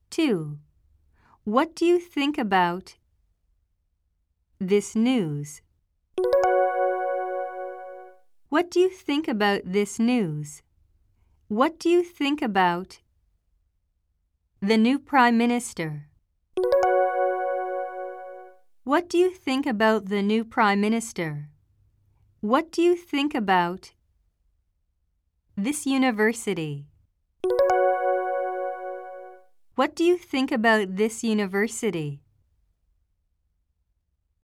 2. What do you think about this news? What do you think about this news? What do you think about the new Prime Minister? What do you think about the new Prime Minister? What do you think about this university? What do you think about this university?